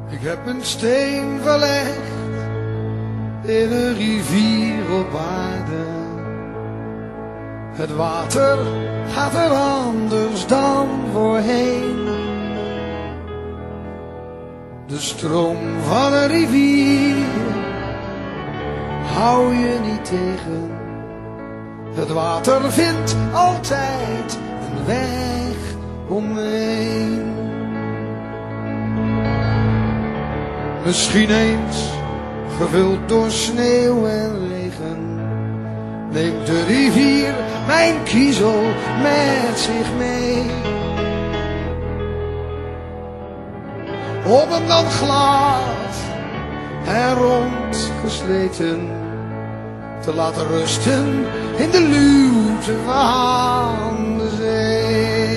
Ik heb een steen verlegd in een rivier op aarde. Het water gaat er anders dan voorheen. De stroom van een rivier hou je niet tegen. Het water vindt altijd een weg omheen. Misschien eens gevuld door sneeuw en regen, neemt de rivier mijn kiezel met zich mee. Om hem dan glad en rond gesleten te laten rusten in de luwte van de zee.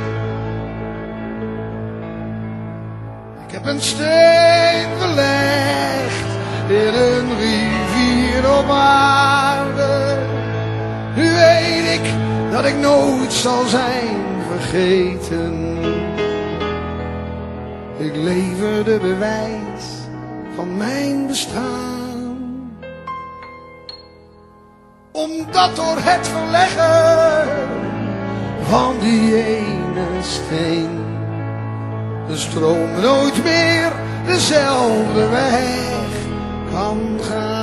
Ik heb een steen verlegd in een rivier op aarde. Nu weet ik dat ik nooit zal zijn vergeten. Ik lever de bewijs van mijn bestaan. Omdat door het verleggen van die ene steen de stroom nooit meer dezelfde weg kan gaan.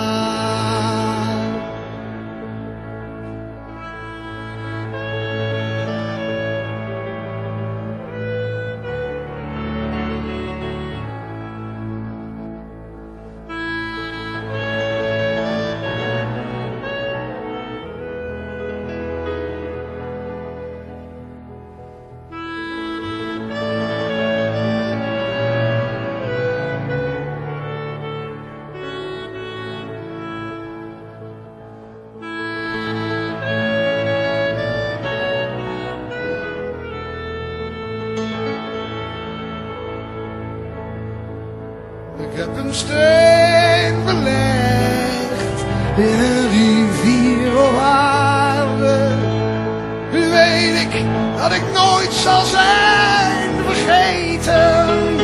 Ik heb een steen verlegd in een rivier op aarde. Nu weet ik dat ik nooit zal zijn vergeten.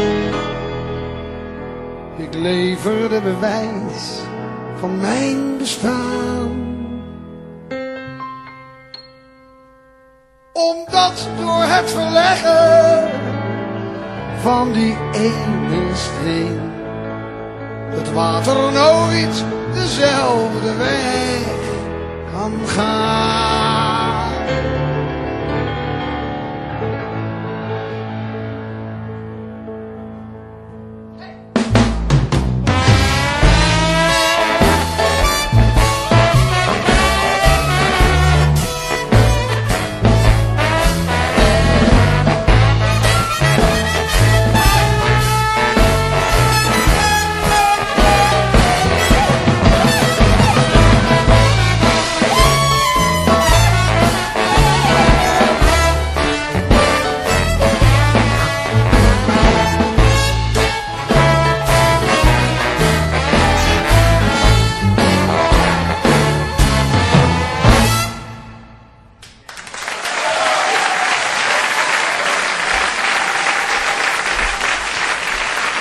Ik lever de bewijs van mijn bestaan. Omdat door het verleggen van die ene steen het water nooit dezelfde weg kan gaan.